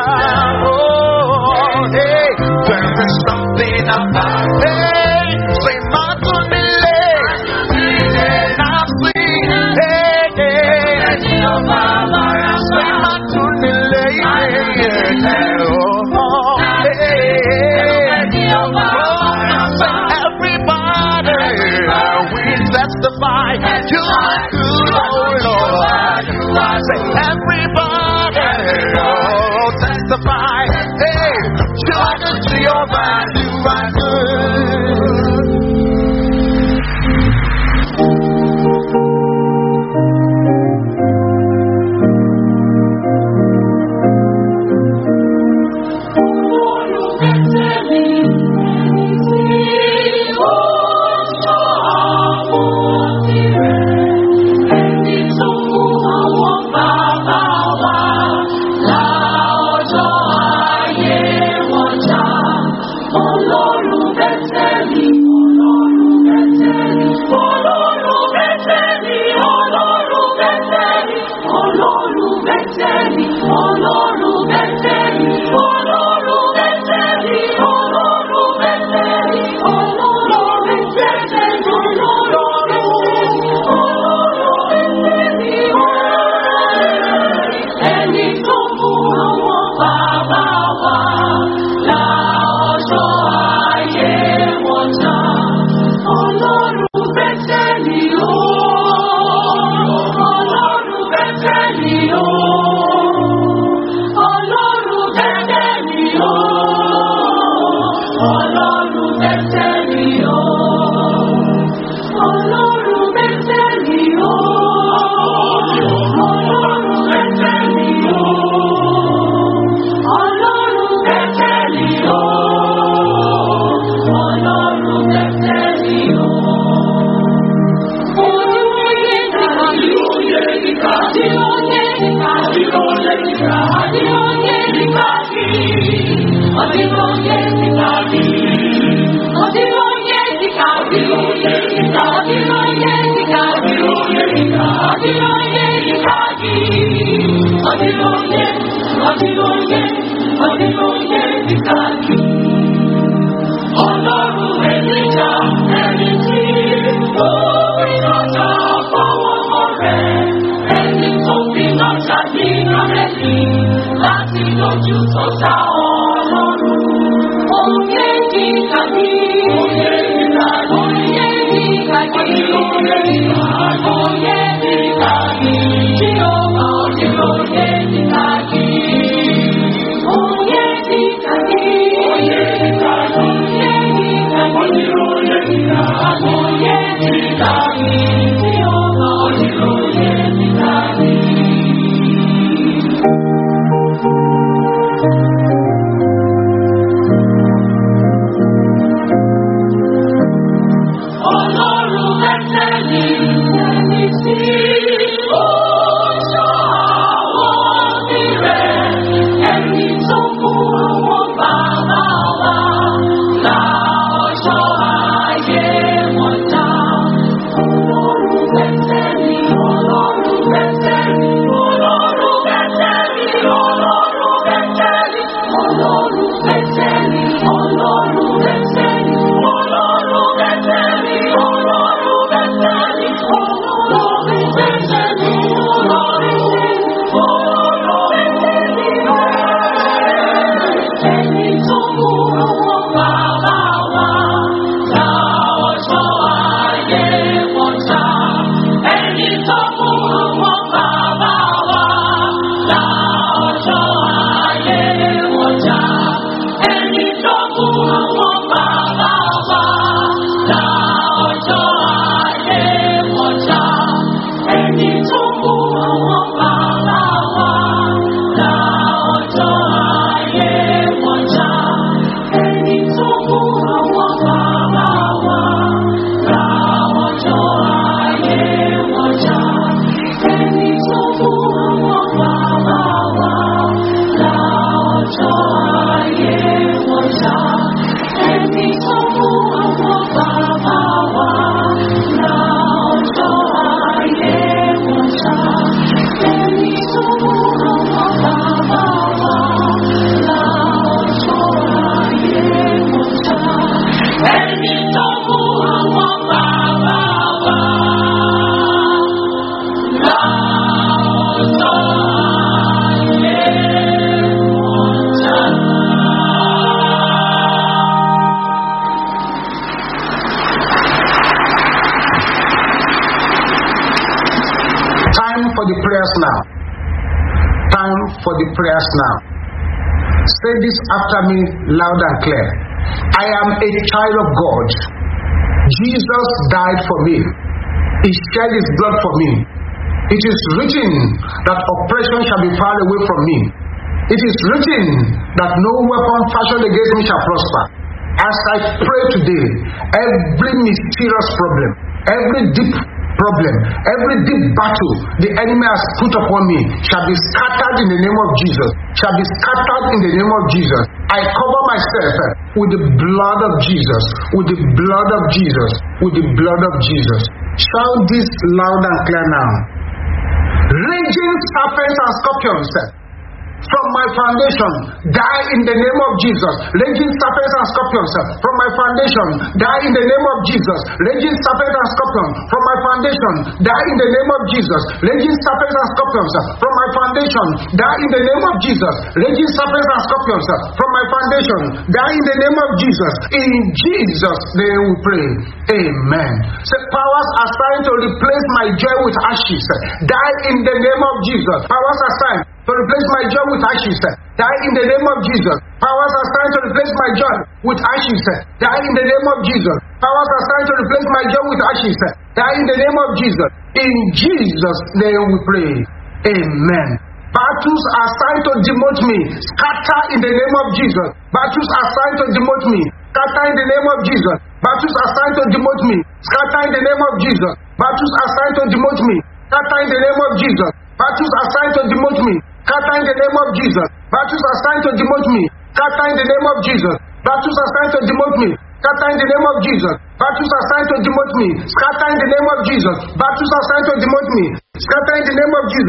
Oh, hey, there is something about hey, say everybody Onílóye nìkàkì. Ọlọ́run Èlíjà ẹni tí ó iná jà fọwọ́ rẹ̀. Ẹni tó fi iná jà ní Ísírẹ́lì láti lójú tó ta Ọlọ́run. Oyè nìkàkì. Oyè nìkàkì. Oyè nìkàkì. Oyè nìkàkì. Oyè nìkàkì. Tí ó bá onílóye nìkàkì. Oyè nìkàkì. Oyè nìkàkì. Onílóye nìkàkì. Oyè nìkàkì. Tí ó bá onílóye nìkàkì. Ọlọ́run Bẹ́tẹ́lì ẹni tí ó ṣọ́ àwọn òbí rẹ̀, ẹni tó mú àwọn bàbá wa la ọjọ́ ayé wọn já. Ọlọ́run Bẹ́tẹ́lì, Ọlọ́run Bẹ́tẹ́lì, Ọlọ́run Bẹ́tẹ́lì, Ọlọ́run Bẹ́tẹ́lì, Ọlọ́run Bẹ́tẹ́lì, Ọlọ́run Bẹ́tẹ́lì, Ọlọ́run Bẹ́tẹ́lì, Ọlọ́run Bẹ́tẹ́lì, Ọlọ́run Bẹ́tẹ́lì, ẹni tó mú àwọn bàbá wa la ọjọ́ ayé wọn já. Ẹni tó mú àwọn bàbá wa la ọjọ́ ayé wọn já. Ẹni tó mú àwọn bàbá wa la ọjọ́ ayé wọn já. Ẹni tó mú àwọn bàbá wa la ọjọ́ ayé wọn já. Ẹni tó mú àwọn bàbá wa la ọjọ́ ayé wọn já. Ẹni tó mú àwọn bàbá wa la ọjọ́ ayé wọn já. Ẹni tó mú àwọn bàbá wa la ọjọ́ ayé wọn já. Ẹni tó mú àwọn bàbá wa la ọjọ́ ayé wọn já. Ẹni tó mú àwọn bàbá wa la ọjọ́ Time for the prayers now. Time for the prayers now. Say this after me loud and clear. I am a child of God. Jesus died for me. He shed his blood for me. It is written that oppression shall be far away from me. It is written that no weapon fashioned against me shall prosper. As I pray today, every mysterious problem, every deep problem, every deep battle the enemy has put upon me shall be scattered in the name of Jesus. Shall be scattered in the name of Jesus. I cover myself with the blood of Jesus. With the blood of Jesus. With the blood of Jesus. Shout this loud and clear now. Raging serpents and scorpions from my foundation, die in the name of Jesus. Raging serpents and scorpions from my foundation, die in the name of Jesus. Raging serpents and scorpions from my foundation, die in the name of Jesus. Raging serpents and scorpions from my foundation, die in the name of Jesus. Raging serpents and scorpions from my foundation, die in the name of Jesus. In Jesus' name we pray. Amen. So powers assigned to replace my joy with ashes, die in the name of Jesus. Powers assigned to replace my joy with ashes, die in the name of Jesus. Powers assigned to replace my joy with ashes, die in the name of Jesus. Powers assigned to replace my joy with ashes, die in the name of Jesus. In Jesus' name we pray. Amen. Battles assigned to demote me, scatter in the name of Jesus. Battles assigned to demote me, scatter in the name of Jesus. Battles assigned to demote me, scatter in the name of Jesus. Battles assigned to demote me, scatter in the name of Jesus. Battles assigned to demote me, scatter in the name of Jesus. Battles assigned to demote me, scatter in the name of Jesus. Battles assigned to demote me, scatter in the name of Jesus. Battles assigned to demote me, scatter in the name of Jesus. Battles assigned to demote me, scatter in the name of Jesus.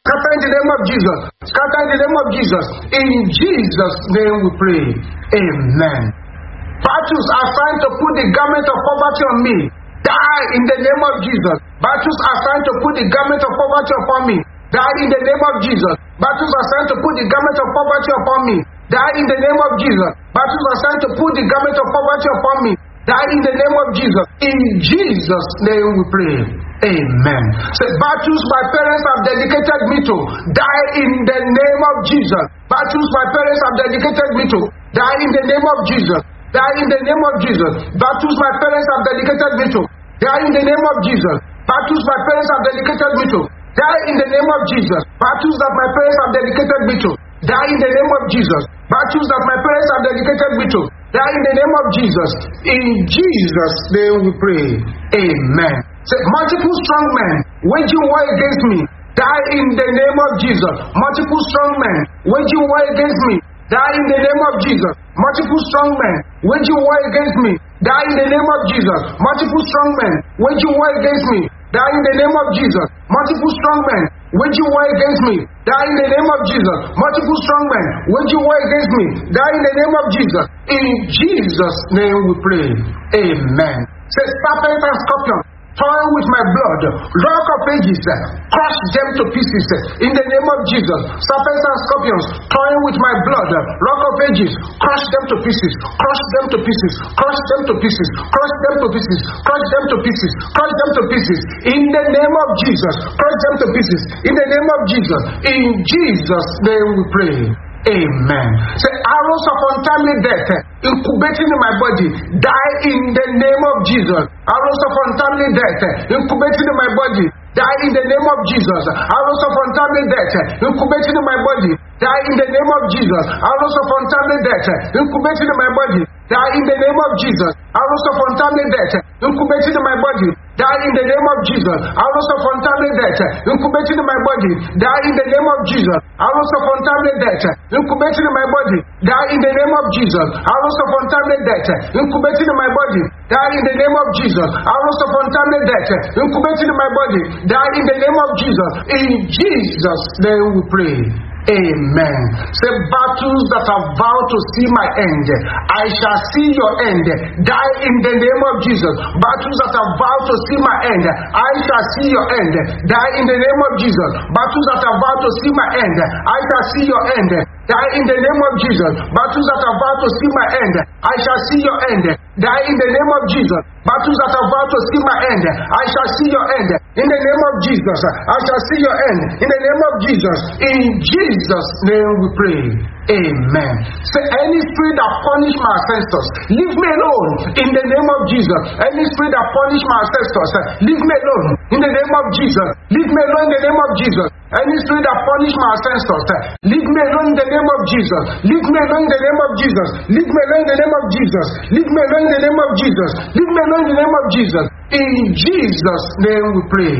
Scatter in the name of Jesus. Scatter in the name of Jesus. In Jesus' name we pray. Amen. Battles are trying to put the garment of poverty on me. Die in the name of Jesus. Battles are trying to put the garment of poverty upon me. Die in the name of Jesus. Battles are trying to put the garment of poverty upon me. Die in the name of Jesus. Battles are trying to put the garment of poverty upon me. Die in the name of Jesus. In Jesus' name we pray. Amen. Say, battles my parents have dedicated me to. Die in the name of Jesus. Battles my parents have dedicated me to. Die in the name of Jesus. Die in the name of Jesus. Battles my parents have dedicated me to. Die in the name of Jesus. Battles my parents have dedicated me to. Die in the name of Jesus. Battles that my parents have dedicated me to. Die in the name of Jesus. Battles that my parents have dedicated me to. Die in the name of Jesus. In Jesus' name we pray. Amen. Say, multiple strong men waging war against me. Die in the name of Jesus. Multiple strong men waging war against me. Die in the name of Jesus. Multiple strong men waging war against me. Die in the name of Jesus. Multiple strong men waging war against me. Die in the name of Jesus. Multiple strong men waging war against me. Die in the name of Jesus. Multiple strong men waging war against me. Die in the name of Jesus. In Jesus' name we pray. Amen. Say, serpent and scorpion, toil with my blood, rock of ages, crush them to pieces in the name of Jesus. Serpents and scorpions, toil with my blood, rock of ages, crush them to pieces, crush them to pieces, crush them to pieces, crush them to pieces, crush them to pieces, crush them to pieces, in the name of Jesus, crush them to pieces, in the name of Jesus. In Jesus' name we pray. Amen. Say, arrows of untimely death incubating in my body, die in the name of Jesus. Arrows of untimely death incubating in my body, die in the name of Jesus. Arrows of untimely death incubating in my body, die in the name of Jesus. Arrows of untimely death incubating in my body, die in the name of Jesus. Arrows of untimely death incubating in my body, die in the name of Jesus. Arrows of untimely death incubating in my body, die in the name of Jesus. Arrows of untimely death incubating in my body, die in the name of Jesus. Arrows of untimely death incubating in my body, die in the name of Jesus. Arrows of untimely death incubating in my body, die in the name of Jesus. In Jesus' name we pray. Amen. Say, battles that have vowed to see my end, I shall see your end. Die in the name of Jesus. Battles that have vowed to see my end, I shall see your end. Die in the name of Jesus. Battles that have vowed to see my end, I shall see your end. Die in the name of Jesus. Battles that have vowed to see my end, I shall see your end. Die in the name of Jesus. Battles that have vowed to see my end, I shall see your end. In the name of Jesus, I shall see your end. In the name of Jesus. In Jesus' name we pray. Amen. Say, any spirit that punish my ancestors, leave me alone in the name of Jesus. Any spirit that punish my ancestors, leave me alone in the name of Jesus. Leave me alone in the name of Jesus. Any spirit that punish my ancestors, leave me alone in the name of Jesus. Leave me alone in the name of Jesus. Leave me alone in the name of Jesus. Leave me alone in the name of Jesus. Leave me alone in the name of Jesus. In Jesus' name we pray.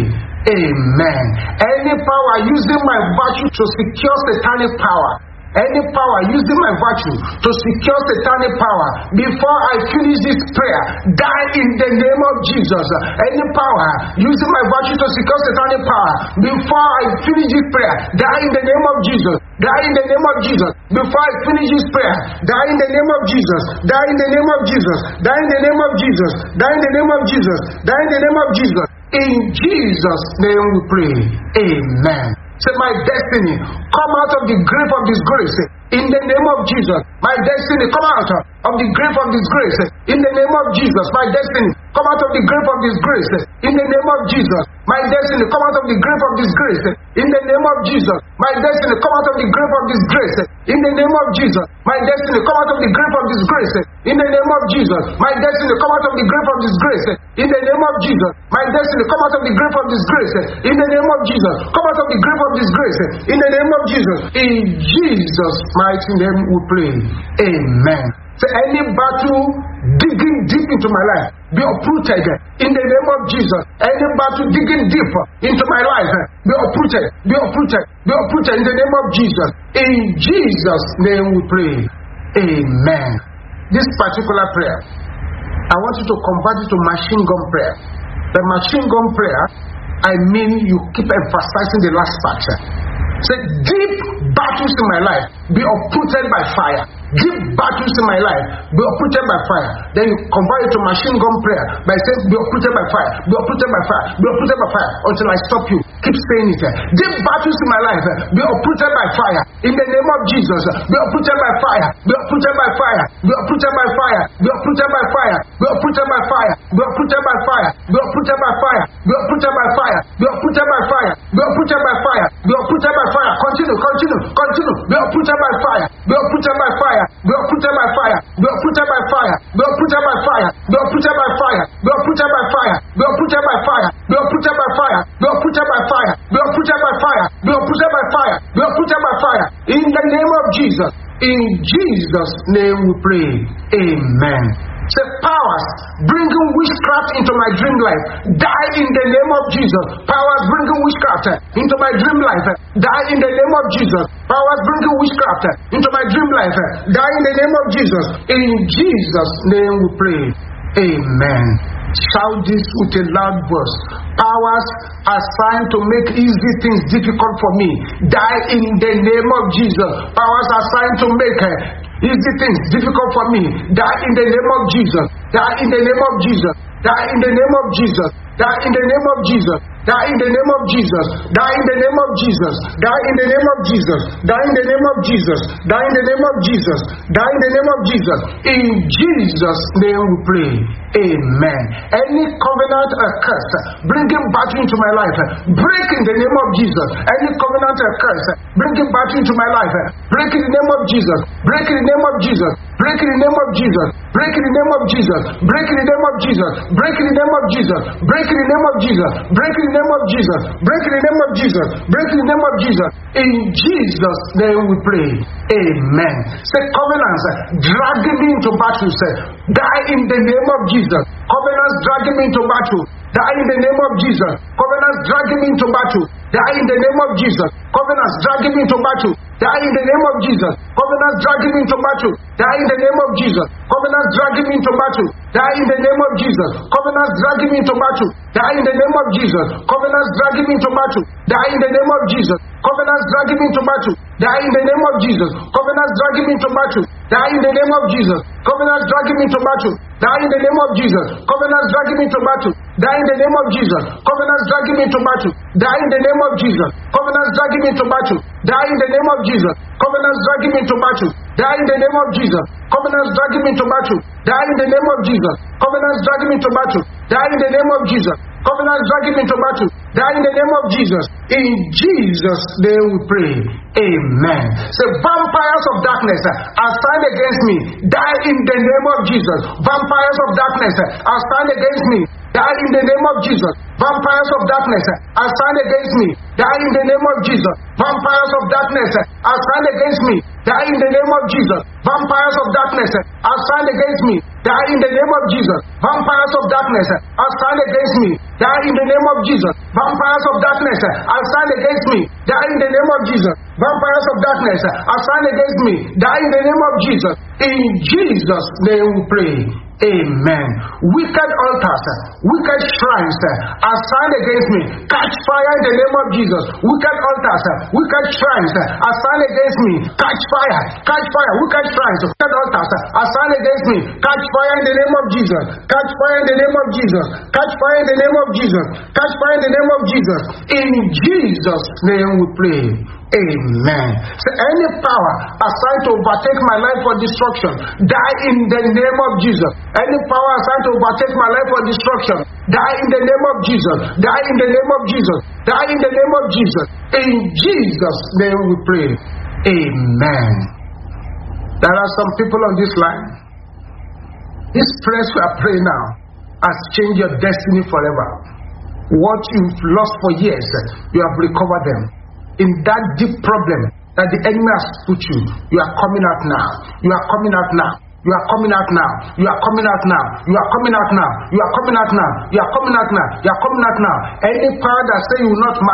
Amen. Any power using my virtue to secure satanic power, any power using my virtue to secure satanic power, before I finish this prayer, die in the name of Jesus. Any power using my virtue to secure satanic power, before I finish this prayer, die in the name of Jesus. Die in the name of Jesus. Before I finish this prayer, die in the name of Jesus. Die in the name of Jesus. Die in the name of Jesus. Die in the name of Jesus. Die in the name of Jesus. In Jesus' name we pray. Amen. Say, my destiny, come out of the grave of disgrace. In the name of Jesus. My destiny, come out of the grave of disgrace. In the name of Jesus. My destiny, come out of the grave of disgrace. In the name of Jesus. My destiny, come out of the grave of disgrace. In the name of Jesus. My destiny, come out of the grave of disgrace. In the name of Jesus. My destiny, come out of the grave of disgrace. In the name of Jesus. My destiny, come out of the grave of disgrace. In the name of Jesus. My destiny, come out of the grave of disgrace. In the name of Jesus. Come out of the grave of disgrace. In the name of Jesus. In Jesus' mighty name we pray. Amen. So any battle digging deep into my life, be uprooted in the name of Jesus. Any battle digging deep into my life, be uprooted, be uprooted, be uprooted in the name of Jesus. In Jesus' name we pray. Amen. This particular prayer, I want you to convert it to machine gun prayer. The machine gun prayer, I mean you keep emphasizing the last part. Say, deep battles in my life be uprooted by fire. Deep battles in my life be uprooted by fire. Then you convert it to machine gun prayer by saying, be uprooted by fire, be uprooted by fire, be uprooted by fire until I stop you. Keep saying it. Deep battles in my life be uprooted by fire. In the name of Jesus, be uprooted by fire, be uprooted by fire, be uprooted by fire, be uprooted by fire, be uprooted by fire, be uprooted by fire, be uprooted by fire, be uprooted by fire, be uprooted by fire, be uprooted by fire, be uprooted by fire. Continue, continue, continue. Be uprooted by fire, be uprooted by fire, be uprooted by fire, be uprooted by fire, be uprooted by fire, be uprooted by fire, be uprooted by fire, be uprooted by fire, be uprooted by fire, be uprooted by fire, be uprooted by fire, be uprooted by fire, be uprooted by fire. In the name of Jesus, in Jesus' name we pray. Amen. Say, powers bringing witchcraft into my dream life, die in the name of Jesus. Powers bringing witchcraft into my dream life, die in the name of Jesus. Powers bringing witchcraft into my dream life, die in the name of Jesus. In Jesus' name we pray. Amen. Shout this with a loud voice. Powers assigned to make easy things difficult for me, die in the name of Jesus. Powers assigned to make uh, easy things difficult for me, die in the name of Jesus. Die in the name of Jesus. Die in the name of Jesus. Die in the name of Jesus. Die in the name of Jesus. Die in the name of Jesus. Die in the name of Jesus. Die in the name of Jesus. Die in the name of Jesus. Die in the name of Jesus. In Jesus' name we pray. Amen. Any covenant or curse bringing battle into my life, break in the name of Jesus. Any covenant or curse bringing battle into my life, break in the name of Jesus. Break in the name of Jesus. Break in the name of Jesus. Break in the name of Jesus. Break in the name of Jesus. Break in the name of Jesus. Break in the name of Jesus. Break in the name of Jesus. Break in the name of Jesus. Break in the name of Jesus. In Jesus' name we pray. Amen. Say, covenants dragging me into battle, say, die in the name of Jesus. Covenants dragging me into battle, die in the name of Jesus. Covenants dragging me into battle, die in the name of Jesus. Covenants dragging me into battle, die in the name of Jesus. Covenants dragging me into battle, die in the name of Jesus. Covenants dragging me into battle, die in the name of Jesus. Covenants dragging me into battle, die in the name of Jesus. Covenants dragging me into battle, die in the name of Jesus. Covenants dragging me into battle, die in the name of Jesus. Covenants dragging me into battle, die in the name of Jesus. Covenants dragging me into battle, die in the name of Jesus. Covenants dragging me into battle, die in the name of Jesus. Covenants dragging me into battle, die in the name of Jesus. Covenants dragging me into battle, die in the name of Jesus. Covenants dragging me into battle, die in the name of Jesus. Covenants dragging me into battle, die in the name of Jesus. Covenants dragging me into battle, die in the name of Jesus. Covenants dragging me into battle, die in the name of Jesus. In Jesus' name we pray. Amen. Say, vampires of darkness are stand against me, die in the name of Jesus. Vampires of darkness are stand against me, die in the name of Jesus. Vampires of darkness are stand against me, die in the name of Jesus. Vampires of darkness are stand against me, die in the name of Jesus. Vampires of darkness are stand against me, die in the name of Jesus. Vampires of darkness are stand against me, die in the name of Jesus. Vampires of darkness are stand against me, die in the name of Jesus. Vampires of darkness are stand against me, die in the name of Jesus. In Jesus' name we pray. Amen. Wicked altars, wicked shrines are stand against me, catch fire in the name of Jesus. Wicked altars, wicked shrines are stand against me, catch fire, catch fire. Wicked shrines, wicked altars are stand against me, catch fire in the name of Jesus. Catch fire in the name of Jesus. Catch fire in the name of Jesus. Catch fire in the name of Jesus. In Jesus' name we pray. Amen. So any power assigned to overtake my life for destruction, die in the name of Jesus. Any power assigned to overtake my life for destruction, die in the name of Jesus. Die in the name of Jesus. Die in the name of Jesus. In Jesus' name we pray. Amen. There are some people on this line. This prayer we are praying now has changed your destiny forever. What you've lost for years, you have recovered them. In that deep problem that the enemy has put you, you are coming out now. You are coming out now. You are coming out now. You are coming out now. You are coming out now. You are coming out now. You are coming out now. You are coming out now. Any power that say you will not marry,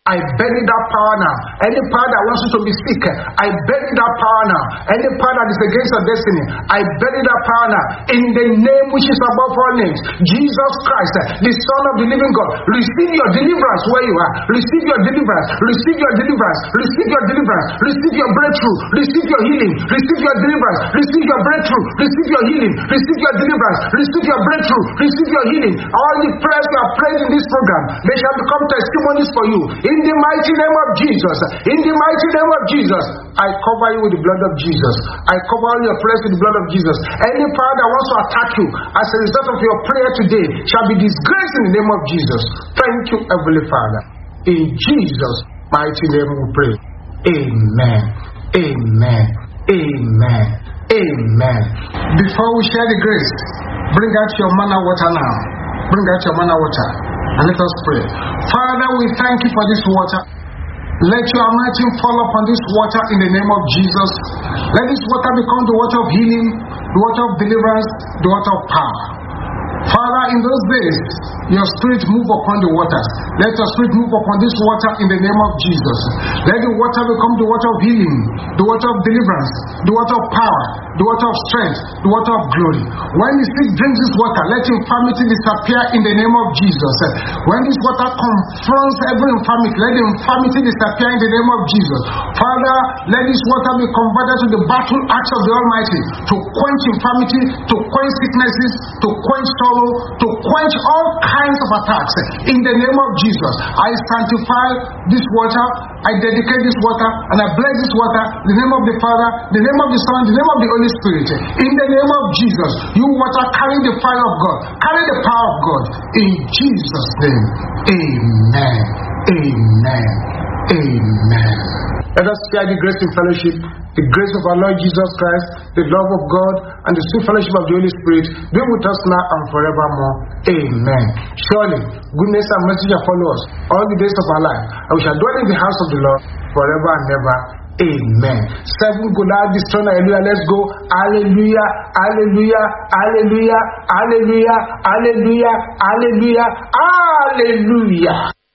I bury that power now. Any power that wants you to be sick, I bury that power now. Any power that is against your destiny, I bury that power now. In the name which is above all names, Jesus Christ, the Son of the living God, receive your deliverance where you are. Receive your deliverance. Receive your deliverance. Receive your deliverance. Receive your breakthrough. Receive your healing. Receive your deliverance. Receive your breakthrough. Receive your healing. Receive your deliverance. Receive your breakthrough. Receive your healing. All the prayers you have prayed in this program, they shall become testimonies for you. In the mighty name of Jesus. In the mighty name of Jesus. I cover you with the blood of Jesus. I cover all your prayers with the blood of Jesus. Any power that wants to attack you as a result of your prayer today shall be disgraced in the name of Jesus. Thank you, Heavenly Father. In Jesus' mighty name we pray. Amen. Amen. Amen. Amen. Before we share the grace, bring out your manna water now. Bring out your manna water and let us pray. Father, we thank you for this water. Let your anointing fall upon this water in the name of Jesus. Let this water become the water of healing, the water of deliverance, the water of power. Father, in those days, your spirit move upon the waters. Let your spirit move upon this water in the name of Jesus. Let the water become the water of healing, the water of deliverance, the water of power, the water of strength, the water of glory. When the sick drinks this water, let infirmity disappear in the name of Jesus. When this water confronts every infirmity, let the infirmity disappear in the name of Jesus. Father, let this water be converted to the battle axe of the Almighty, to quench infirmity, to quench sicknesses, to quench sorrow, to quench all kinds of attacks. In the name of Jesus, I sanctify this water, I dedicate this water, and I bless this water in the name of the Father, the name of the Son, the name of the Holy Spirit. In the name of Jesus, you water carry the fire of God, carry the power of God. In Jesus' name, amen. Amen. Amen. Let us share the grace in fellowship, the grace of our Lord Jesus Christ, the love of God, and the sweet fellowship of the Holy Spirit be with us now and forevermore. Amen. Surely, goodness and mercy shall follow us all the days of our life, and we shall dwell in the house of the Lord forever and ever. Amen. Seven Goliath destroyed. Hallelujah. Let's go. Hallelujah. Hallelujah. Hallelujah. Hallelujah. Hallelujah. Hallelujah. Hallelujah.